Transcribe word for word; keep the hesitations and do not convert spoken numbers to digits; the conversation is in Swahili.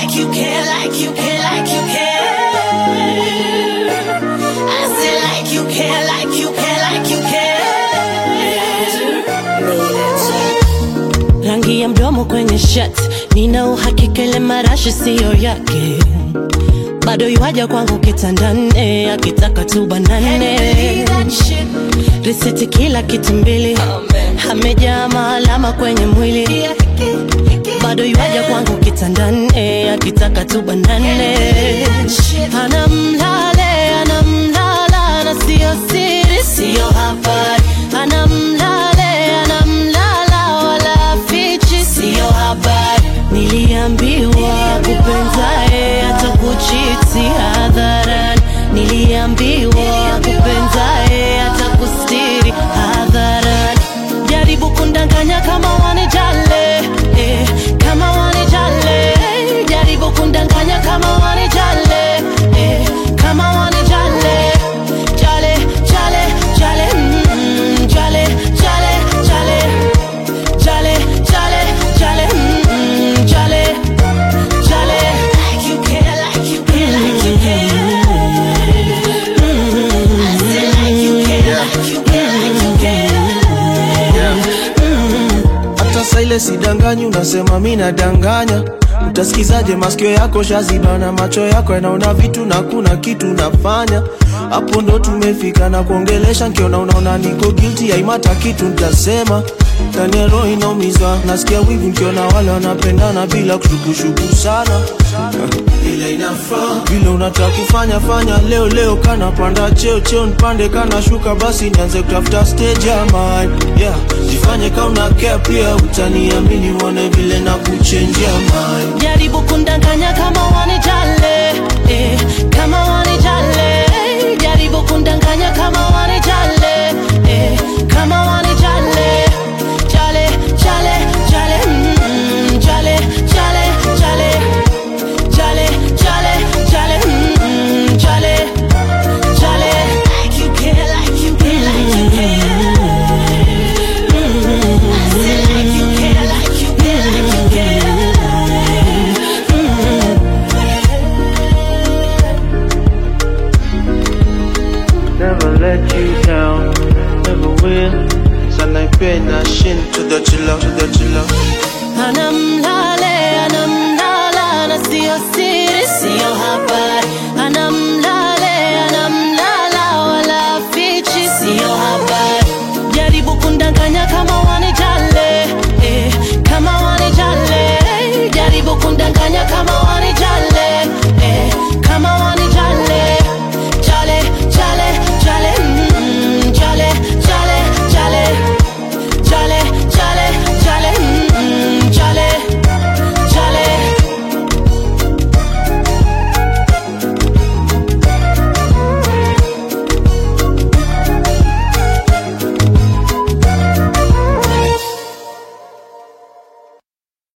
like you care, like you care, like you care. I say like you care, like you care, like you care. Rangi ya mdomo kwenye shirt, nina uhakika ile marashi siyo yake. Bado yuaja kwangu kitandane, akitaka tu banane. Risiti kila kitu mbili, amejaa maalama kwenye mwili. Bado yuaja kwangu kitandane, akitaka tu banane. Anamlale, anamlala na siyo siri, siyo habari. Anamlale, anamlala wala fichi, siyo habari. Niliambiwa kupenzae atakuchiti hadharani. Niliambiwa kupenzae atakustiri hadharani. Jaribu kundanganya kama wanijale, eh, kama wanijale. Jaribu kundanganya kama wanijale, eh, kama wanijale. Jale, jale, jale, mm, jale, jale, jale. Jale, jale, jale, mm, jale, jale. Like you care, like you care, like you care. I say like you care, like you care, like you care. Hata saile sidanganyi unasema mimi nadanganya. Utasikizaje masikio yako shazibana, macho yako yanaona vitu na kuna kitu nafanya. Hapo ndo tumefika na kuongelesha, nikiona unaona niko guilty haimata kitu nitasema. Ndani ya roho inaumizwa, nasikia wivu nikiona wale wanapendana bila kushukushuku sana. Ile inafaa vile unataka kufanya fanya leo leo, kana panda cheo cheo nipande, kana shuka basi nianze kutafuta stage ya mine. Yeah, jifanye kama una care pia, utaniamini uone vile na kuchange ya mine. Jaribu